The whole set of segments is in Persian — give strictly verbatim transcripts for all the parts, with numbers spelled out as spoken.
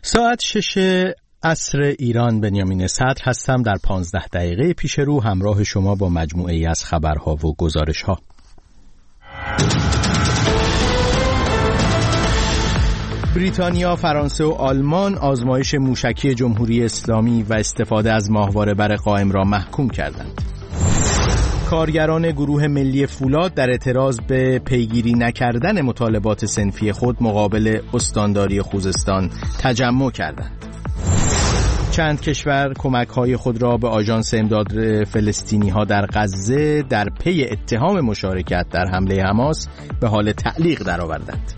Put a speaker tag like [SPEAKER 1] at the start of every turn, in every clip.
[SPEAKER 1] ساعت شش عصر ایران. بنیامین صدر هستم. در پانزده دقیقه پیش رو همراه شما با مجموعه ای از خبرها و گزارش‌ها. بریتانیا، فرانسه و آلمان آزمایش موشکی جمهوری اسلامی و استفاده از ماهواره بر قائم را محکوم کردند. کارگران گروه ملی فولاد در اعتراض به پیگیری نکردن مطالبات صنفی خود مقابل استانداری خوزستان تجمع کردند. چند کشور کمک‌های خود را به آژانس امداد فلسطینی‌ها در غزه در پی اتهام مشارکت در حمله حماس به حال تعلیق درآوردند.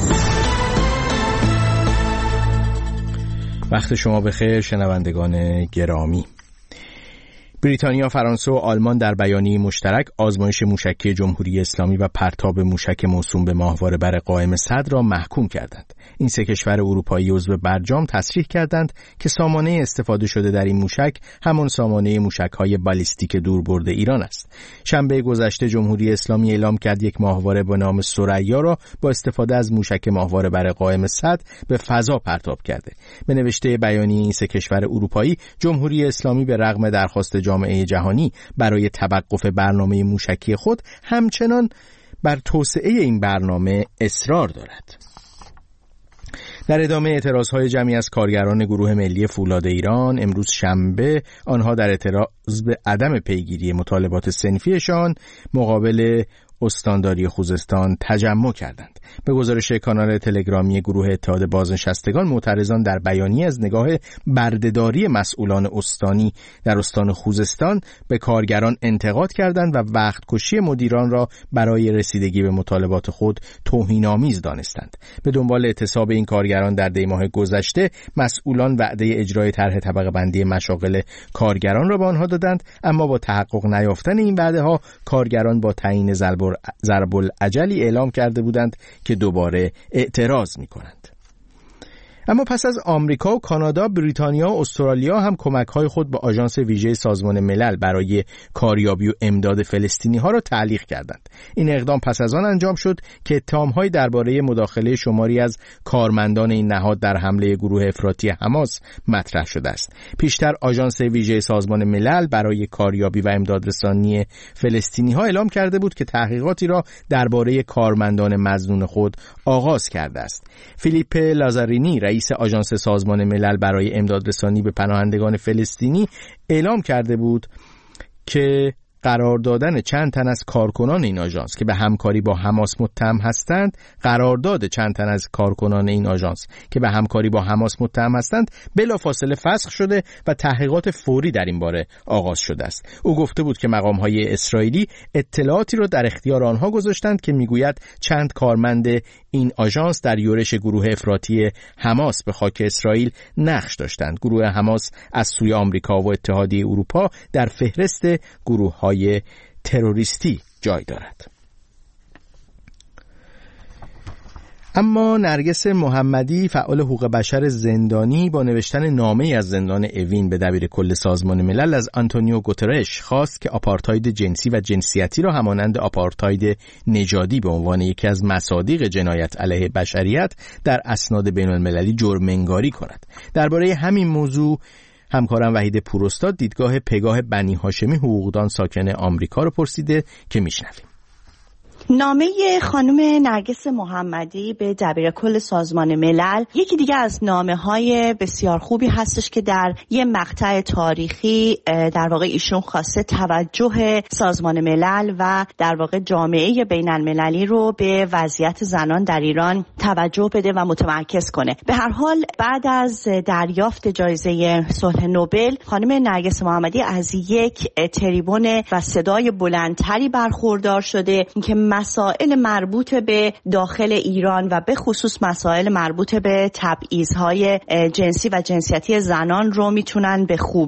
[SPEAKER 1] وقت شما بخیر شنوندگان گرامی. بریتانیا، فرانسه و آلمان در بیانیه مشترک آزمایش موشکی جمهوری اسلامی و پرتاب موشک موسوم به ماهواره بر قائم صدر را محکوم کردند. این سه کشور اروپایی عضو برجام تصریح کردند که سامانه استفاده شده در این موشک همان سامانه موشک‌های بالیستیک دوربرد ایران است. شنبه گذشته جمهوری اسلامی اعلام کرد یک ماهواره به نام ثریا را با استفاده از موشک ماهواره بر قائم صدر به فضا پرتاب کرده. به نوشته بیانیه این سه کشور اروپایی، جمهوری اسلامی به رغم درخواست جامعه جهانی برای توقف برنامه موشکی خود همچنان بر توسعه این برنامه اصرار دارد. در ادامه اعتراضهای جمعی از کارگران گروه ملی فولاد ایران امروز شنبه، آنها در اعتراض به عدم پیگیری مطالبات صنفیشان مقابل استانداری خوزستان تجمع کردند. به گزارش کانال تلگرامی گروه اتحاد بازنشستگان، معترضان در بیانیه از نگاه بردهداری مسئولان استانی در استان خوزستان به کارگران انتقاد کردند و وقت کشی مدیران را برای رسیدگی به مطالبات خود توهین‌آمیز دانستند. به دنبال اعتصاب این کارگران در دی ماه گذشته، مسئولان وعده اجرای طرح طبقه بندی مشاغل کارگران را به آنها دادند، اما با تحقق نیافتن این وعده‌ها، کارگران با تعیین ضرب الاجلی اعلام کرده بودند که دوباره اعتراض می کنند. اما پس از آمریکا و کانادا، بریتانیا و استرالیا هم کمک‌های خود به آژانس ویژه سازمان ملل برای کاریابی و امداد فلسطینی‌ها را تعلیق کردند. این اقدام پس از آن انجام شد که اتهام‌های درباره مداخله شماری از کارمندان این نهاد در حمله گروه افراطی حماس مطرح شده است. پیشتر آژانس ویژه سازمان ملل برای کاریابی و امدادرسانی فلسطینی‌ها اعلام کرده بود که تحقیقاتی را درباره کارمندان مظنون خود آغاز کرده است. فیلیپ لازارینی، رئیس آژانس سازمان ملل برای امدادرسانی به پناهندگان فلسطینی، اعلام کرده بود که قرار دادن چند تن از کارکنان این آژانس که به همکاری با حماس متهم هستند، قرارداد چند تن از کارکنان این آژانس که به همکاری با حماس متهم هستند بلافاصله فسخ شده و تحقیقات فوری در این باره آغاز شده است. او گفته بود که مقام‌های اسرائیلی اطلاعاتی را در اختیار آنها گذاشتند که میگوید چند کارمند این آژانس در یورش گروه افراطی حماس به خاک اسرائیل نقش داشتند. گروه حماس از سوی آمریکا و اتحادیه اروپا در فهرست گروه‌های تروریستی جای دارد. اما نرگس محمدی، فعال حقوق بشر زندانی، با نوشتن نامه‌ای از زندان اوین به دبیرکل سازمان ملل از آنتونیو گوترش خواست که آپارتاید جنسی و جنسیتی را همانند آپارتاید نژادی به عنوان یکی از مصادیق جنایت علیه بشریت در اسناد بین‌المللی جرم‌انگاری کند. درباره همین موضوع همکارم وحید پوراستاد دیدگاه پگاه بنی هاشمی، حقوقدان ساکن آمریکا، رو پرسیده که میشنویم.
[SPEAKER 2] نامه خانم نرگس محمدی به دبیرکل سازمان ملل یکی دیگه از نامه‌های بسیار خوبی هستش که در یه مقطع تاریخی در واقع ایشون خواسته توجه سازمان ملل و در واقع جامعه بین المللی رو به وضعیت زنان در ایران توجه بده و متمرکز کنه. به هر حال بعد از دریافت جایزه صلح نوبل، خانم نرگس محمدی از یک تریبون و صدای بلندتری برخوردار شده که مسائل مربوط به داخل ایران و به خصوص مسائل مربوط به تبعیض‌های جنسی و جنسیتی زنان رو میتونن به خوبی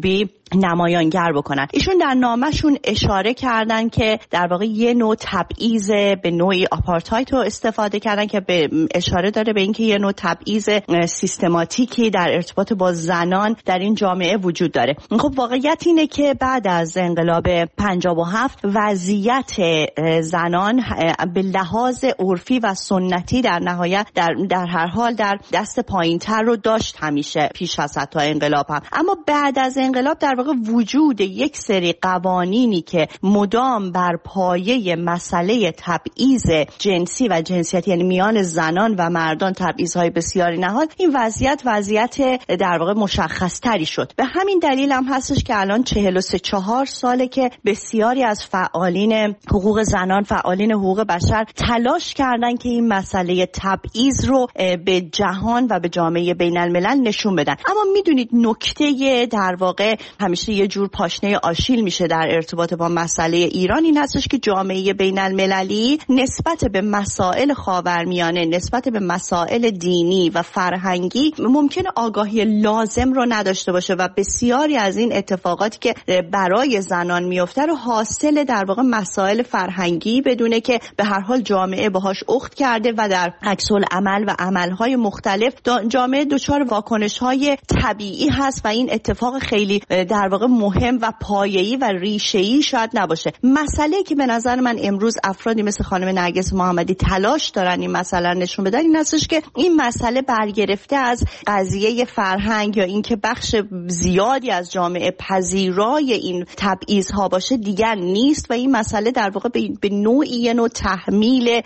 [SPEAKER 2] نمایانگر بکنن. ایشون در نامه‌شون اشاره کردن که در واقع یه نوع تبعیض به نوعی آپارتاید رو استفاده کردن که به اشاره داره به اینکه یه نوع تبعیض سیستماتیکی در ارتباط با زنان در این جامعه وجود داره. خب واقعیت اینه که بعد از انقلاب پنجاه و هفت وضعیت زنان به لحاظ عرفی و سنتی در نهایت در در هر حال در دست پایین‌تر رو داشت همیشه پیش از حتی انقلاب هم. اما بعد از انقلاب در واقع وجود یک سری قوانینی که مدام بر پایه مسئله تبعیض جنسی و جنسیتی، یعنی میان زنان و مردان تبعیض‌های بسیاری نهاد، این وضعیت وضعیت در واقع مشخص‌تری شد. به همین دلیل هم هستش که الان چهل و سه چهار ساله که بسیاری از فعالین حقوق زنان، فعالین حقوق بشر تلاش کردن که این مسئله تبعیض رو به جهان و به جامعه بین الملل نشون بدن. اما میدونید نکته در واقع همیشه یه جور پاشنه آشیل میشه در ارتباط با مسئله ایران این هستش که جامعه بین المللی نسبت به مسائل خاورمیانه، نسبت به مسائل دینی و فرهنگی ممکنه آگاهی لازم رو نداشته باشه و بسیاری از این اتفاقاتی که برای زنان میفته رو حاصل در واقع مسائل فرهنگی بدونه که به هر حال جامعه باهاش اخت کرده و در عکس العمل و عملهای مختلف جامعه دچار واکنش‌های طبیعی هست و این اتفاق خیلی در واقع مهم و پایه‌ای و ریشه‌ای شاید نباشه. مسئله که به نظر من امروز افرادی مثل خانم نرگس محمدی تلاش دارن این مسئله نشون بدن این هستش که این مسئله برگرفته از قضیه فرهنگ یا اینکه بخش زیادی از جامعه پذیرای این تبعیض‌ها باشه دیگر نیست و این مسئله در واقع به نوعی یه نوع تحمیل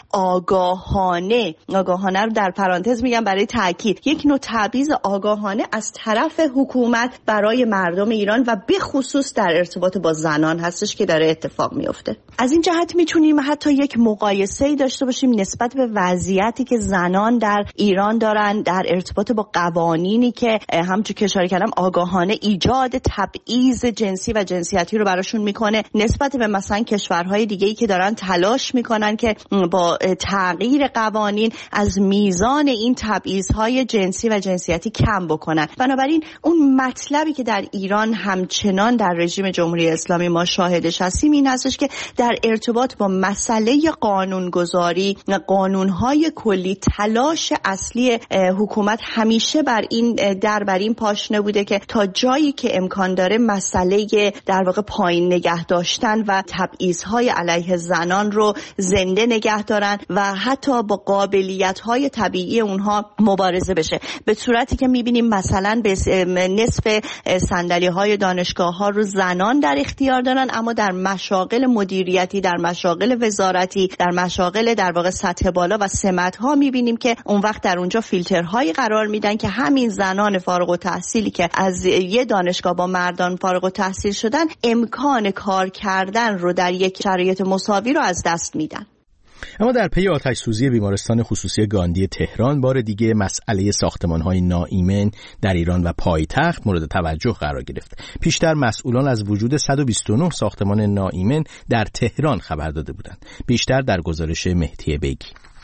[SPEAKER 2] آگاهانه آگاهانه رو در پرانتز میگم برای تاکید، یک نوع تبعیض آگاهانه از طرف حکومت برای مردم ایران و به خصوص در ارتباط با زنان هستش که داره اتفاق میفته. از این جهت میتونیم حتی یک مقایسه‌ای داشته باشیم نسبت به وضعیتی که زنان در ایران دارن در ارتباط با قوانینی که همونجوری که اشاره کردم آگاهانه ایجاد تبعیض جنسی و جنسیتی رو براشون میکنه نسبت به مثلا کشورهای دیگه‌ای که دارن تلاش میکنن که با تغییر قوانین از میزان این تبعیض‌های جنسی و جنسیتی کم بکنن. بنابراین اون مطلبی که در ایران همچنان در رژیم جمهوری اسلامی ما شاهدش هستیم این هستش که در ارتباط با مسئله قانونگذاری و قانونهای کلی تلاش اصلی حکومت همیشه بر این در بر این پاشنه بوده که تا جایی که امکان داره مسئله در واقع پایین نگه داشتن و تبعیض‌های علیه زنان رو زنده نگه دارن و حتی با قابلیت‌های طبیعی اونها مبارزه بشه، به صورتی که می‌بینیم مثلا به نصف صندلی‌های دانشگاه‌ها رو زنان در اختیار دارن اما در مشاغل مدیریتی، در مشاغل وزارتی، در مشاغل در واقع سطح بالا و سمت‌ها می‌بینیم که اون وقت در اونجا فیلترهایی قرار میدن که همین زنان فارغ التحصیلی که از یه دانشگاه با مردان فارغ التحصیل شدن امکان کار کردن رو در یک شرایط مساوی رو از دست میدن.
[SPEAKER 1] اما در پی آتش سوزی بیمارستان خصوصی گاندی تهران بار دیگه مسئله ساختمان‌های ناایمن در ایران و پایتخت مورد توجه قرار گرفت. پیشتر مسئولان از وجود صد و بیست و نه ساختمان ناایمن در تهران خبر داده بودند. بیشتر در گزارش مهدی بیگی.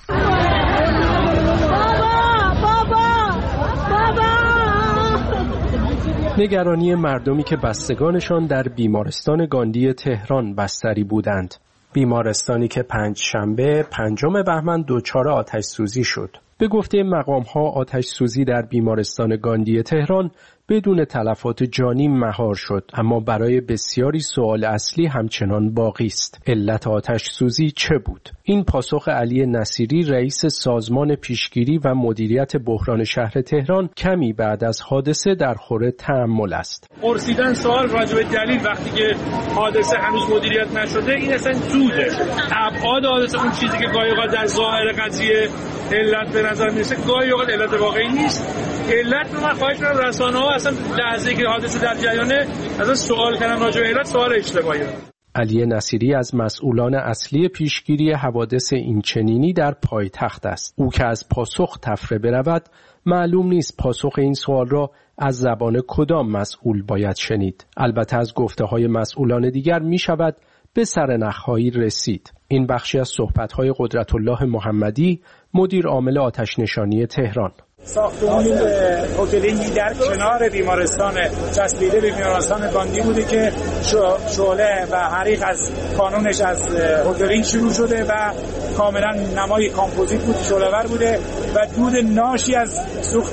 [SPEAKER 3] نگرانی مردمی که بستگانشان در بیمارستان گاندی تهران بستری بودند. بیمارستانی که پنج شنبه پنجم بهمن دچار آتش سوزی شد. به گفته مقام‌ها آتش سوزی در بیمارستان گاندی تهران بدون تلفات جانی مهار شد، اما برای بسیاری سوال اصلی همچنان باقی است. علت آتش سوزی چه بود؟ این پاسخ علی نصیری رئیس سازمان پیشگیری و مدیریت بحران شهر تهران کمی بعد از حادثه در خور تأمل است.
[SPEAKER 4] پرسیدن سوال راجع به دلیل وقتی که حادثه هنوز مدیریت نشده این اصلا زوده. ابعاد حادثه اون چیزی که گاهی اوقات در ظاهر قضیه علت به نظر میرسه گاهی اوقات علت واقعی نیست. علت رو من خواهش می‌کنم رسانه‌ها اصلا لحظه‌ای که حادثه در جریانه اصلا سوال کردن راجع به علت سوال اشتباهیه.
[SPEAKER 3] علی نصیری از مسئولان اصلی پیشگیری حوادث اینچنینی در پایتخت است. او که از پاسخ تفره برود معلوم نیست پاسخ این سوال را از زبان کدام مسئول باید شنید. البته از گفته‌های مسئولان دیگر می شود به سرنخ‌هایی رسید. این بخشی از صحبت‌های قدرت‌الله محمدی، مدیر عامل آتش نشانی تهران.
[SPEAKER 5] ساختمان هتلینگی در کنار بیمارستان چسبیده به بیمارستان گاندی بوده که شعله و حریق از کانونش از هتلینگ شروع شده و کاملا نمای کامپوزیت بود، شعله‌ور بوده و دود ناشی از سوخت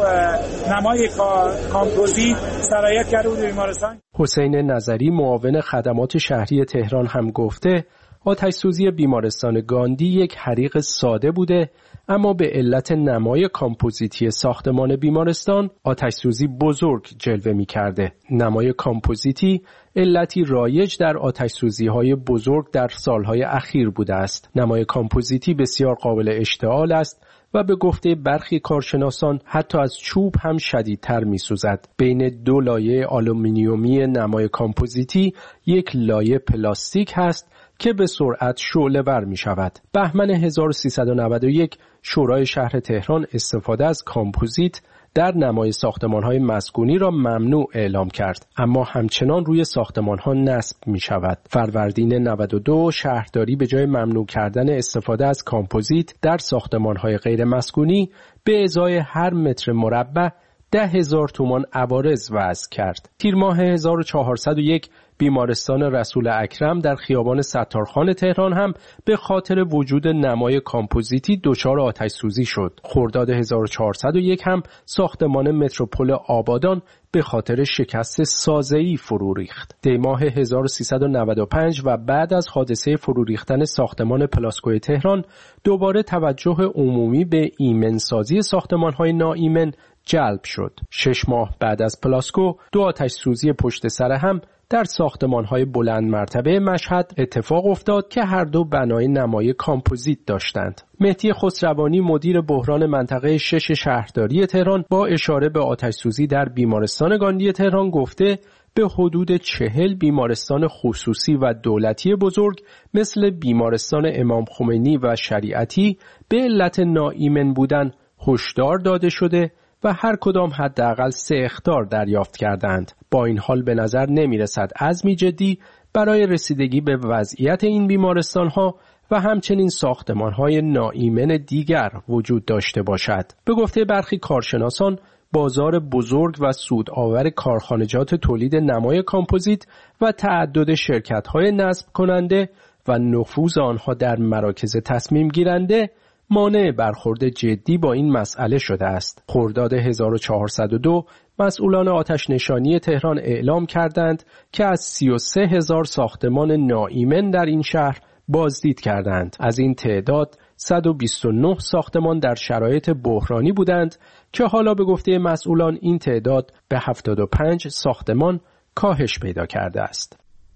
[SPEAKER 5] نمای کامپوزیت سرایت کرده بود بیمارستان.
[SPEAKER 3] حسین نظری معاون خدمات شهری تهران هم گفته آتش سوزی بیمارستان گاندی یک حریق ساده بوده، اما به علت نمای کامپوزیتی ساختمان بیمارستان آتش سوزی بزرگ جلوه می کرده. نمای کامپوزیتی علتی رایج در آتش سوزی های بزرگ در سالهای اخیر بوده است. نمای کامپوزیتی بسیار قابل اشتعال است و به گفته برخی کارشناسان حتی از چوب هم شدیدتر می سوزد. بین دو لایه آلومینیومی نمای کامپوزیتی یک لایه پلاستیک هست که به سرعت شعله‌ور می شود. بهمن هزار و سیصد و نود و یک شورای شهر تهران استفاده از کامپوزیت در نمای ساختمان‌های مسکونی را ممنوع اعلام کرد، اما همچنان روی ساختمان‌ها نصب می‌شود. فروردین نود و دو شهرداری به جای ممنوع کردن استفاده از کامپوزیت در ساختمان‌های غیر مسکونی به ازای هر متر مربع ده هزار تومان عوارض وضع کرد. تیر ماه هزار و چهارصد و یک بیمارستان رسول اکرم در خیابان ستارخان تهران هم به خاطر وجود نمای کامپوزیتی دچار آتش سوزی شد. خرداد هزار و چهارصد و یک هم ساختمان متروپول آبادان به خاطر شکست سازه‌ای فرو ریخت. دی ماه هزار و سیصد و نود و پنج و بعد از حادثه فرو ریختن ساختمان پلاسکوی تهران دوباره توجه عمومی به ایمنسازی ساختمان‌های ناایمن جلب شد. شش ماه بعد از پلاسکو دو آتش سوزی پشت سر هم در ساختمان‌های بلند مرتبه مشهد اتفاق افتاد که هر دو بنای نمای کامپوزیت داشتند. مهدی خسروانی مدیر بحران منطقه شش شهرداری تهران با اشاره به آتش سوزی در بیمارستان گاندی تهران گفته به حدود چهل بیمارستان خصوصی و دولتی بزرگ مثل بیمارستان امام خمینی و شریعتی به علت ناایمن بودن هشدار داده شده و هر کدام حداقل سه اخطار دریافت کردند. با این حال به نظر نمی رسد عزمی جدی برای رسیدگی به وضعیت این بیمارستان‌ها و همچنین ساختمان‌های ناایمن دیگر وجود داشته باشد. به گفته برخی کارشناسان بازار بزرگ و سودآور کارخانجات تولید نمای کامپوزیت و تعدد شرکت‌های نصب کننده و نفوذ آنها در مراکز تصمیم گیرنده مانع برخورد جدی با این مسئله شده است. خرداد هزار و چهارصد و دو مسئولان آتش نشانی تهران اعلام کردند که از سی و سه هزار ساختمان ناایمن در این شهر بازدید کردند. از این تعداد صد و بیست و نه ساختمان در شرایط بحرانی بودند که حالا به گفته مسئولان این تعداد به هفتاد و پنج ساختمان کاهش پیدا کرده است.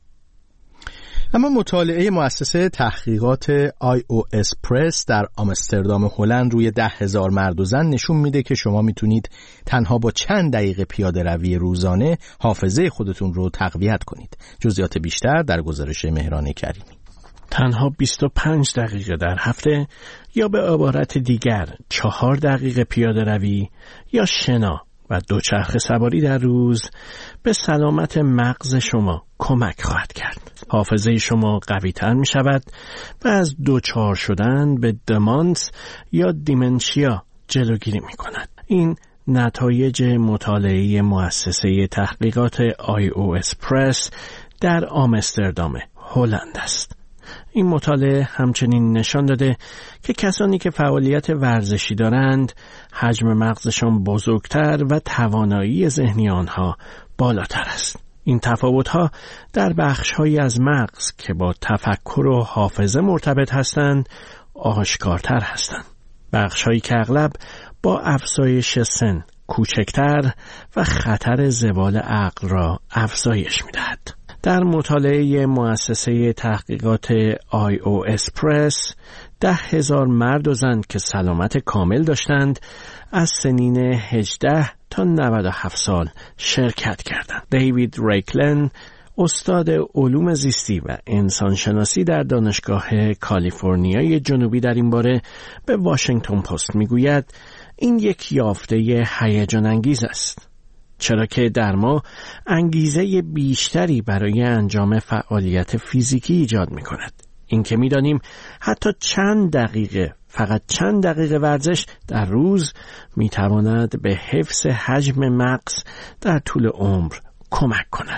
[SPEAKER 1] اما مطالعه مؤسسه تحقیقات آی او اس پرس در آمستردام هلند روی ده هزار مرد و زن نشون میده که شما میتونید تنها با چند دقیقه پیاده روی روزانه حافظه خودتون رو تقویت کنید. جزئیات بیشتر در گزارش مهران کریمی.
[SPEAKER 6] تنها بیست و پنج دقیقه در هفته یا به عبارت دیگر چهار دقیقه پیاده روی یا شنا و دوچرخه سواری در روز به سلامت مغز شما کمک خواهد کرد. حافظه شما قوی تر می شود و از دوچار شدن به دمانس یا دیمنشیا جلوگیری می کند. این نتایج مطالعه مؤسسه تحقیقات آی او اس پرس در آمستردام هلند است. این مطالعه همچنین نشان داده که کسانی که فعالیت ورزشی دارند حجم مغزشان بزرگتر و توانایی ذهنی آنها بالاتر است. این تفاوت‌ها در بخش‌هایی از مغز که با تفکر و حافظه مرتبط هستند آشکارتر هستند. بخش‌هایی که اغلب با افزایش سن کوچکتر و خطر زوال عقل را افزایش می‌دهد. در مطالعه مؤسسه تحقیقات آی او اس پرس ده هزار مرد و زن که سلامت کامل داشتند از سنین هجده تا نود و هفت سال شرکت کردند. دیوید ریکلن استاد علوم زیستی و انسانشناسی در دانشگاه کالیفرنیای جنوبی در این باره به واشنگتن پست میگوید این یک یافته هیجان انگیز است، چرا که در ما انگیزه بیشتری برای انجام فعالیت فیزیکی ایجاد می کند. این که می دانیم حتی چند دقیقه فقط چند دقیقه ورزش در روز میتواند به حفظ حجم مغز در طول عمر کمک کند.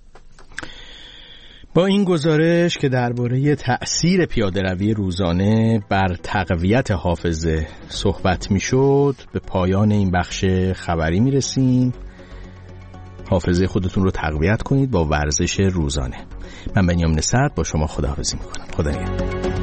[SPEAKER 1] با این گزارش که درباره تأثیر پیاده‌روی روزانه بر تقویت حافظه صحبت میشد، به پایان این بخش خبری میرسیم. حافظه خودتون رو تقویت کنید با ورزش روزانه. من بنیامین صدر با شما خداحافظی میکنم. خدا نگهدار.